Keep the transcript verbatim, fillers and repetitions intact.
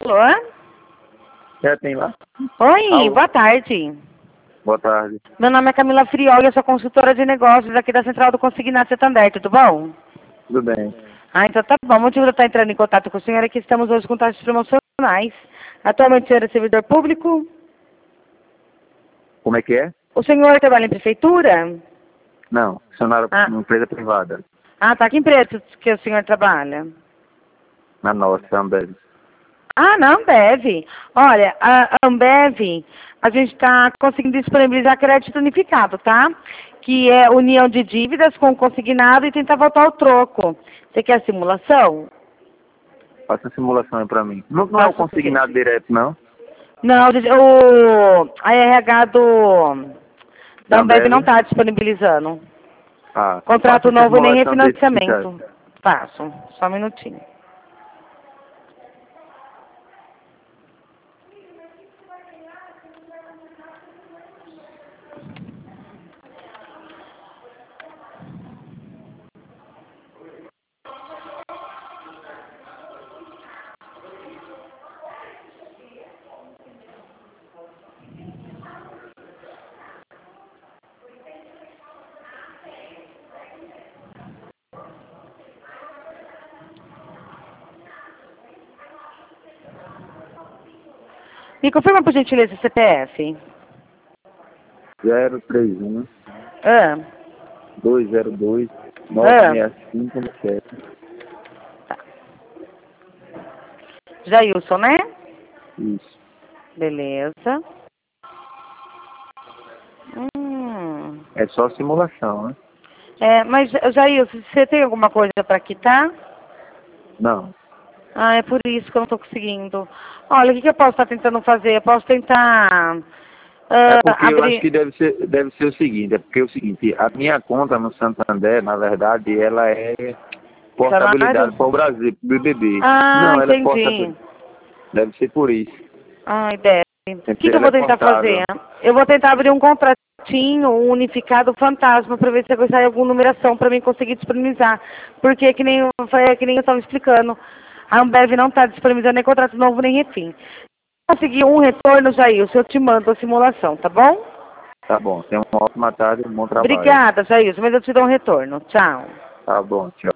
Alô? É, tem lá. Oi, Alô? boa tarde. Boa tarde. Meu nome é Camila Frioli, eu sou consultora de negócios aqui da Central do Consignado Santander, tudo bom? Tudo bem. Ah, então tá bom. O motivo de eu estar entrando em contato com o senhor é que estamos hoje com taxas promocionais. Atualmente o senhor é servidor público? Como é que é? O senhor trabalha em prefeitura? Não, funcionário Ah, numa empresa privada. ah tá. Que empresa que o senhor trabalha? Na nossa, Ambev. Ah, na Ambev. Olha, a Ambev, a gente está conseguindo disponibilizar crédito unificado, tá? Que é união de dívidas com consignado e tentar voltar ao troco. Você quer simulação? Faça a simulação aí pra mim. Não, não é o Faço consignado sim. direto, não? Não, o a R H do da Da Ambev não Ambev? está disponibilizando. Ah, faça Contrato essa novo e nem simulação desse caso. refinanciamento. Faço. Só um minutinho. Me confirma, por gentileza, o C P F. zero três um, Ah, dois zero dois, nove ah. seis cinco sete. Jailson, né? Isso. Beleza. Hum. É só simulação, né? É, mas, Jailson, você tem alguma coisa para quitar? Não. Ah, é por isso que eu não estou conseguindo. Olha, o que, que eu posso estar tentando fazer? Eu posso tentar É ah, porque eu acho abrir... que deve ser, deve ser o seguinte, é porque é o seguinte, a minha conta no Santander, na verdade, ela é Salário? portabilidade para o Brasil, para o B B B. Ah, Não, ela é entendi. portabilidade. Deve ser por isso. Ai, deve. O que, que eu Ela é vou tentar fazer? portável. Eu vou tentar abrir um contratinho, um unificado fantasma, para ver se vai sair alguma numeração para mim conseguir disponibilizar. Porque, que nem, eu- foi que nem eu estava explicando, a Ambev não está disponibilizando nem contrato novo, nem refim. Se conseguir um retorno, Jailson, eu te mando a simulação, tá bom? Tá bom, tenha uma ótima tarde e um bom trabalho. Obrigada, Jailson, mas eu te dou um retorno. Tchau. Tá bom, tchau.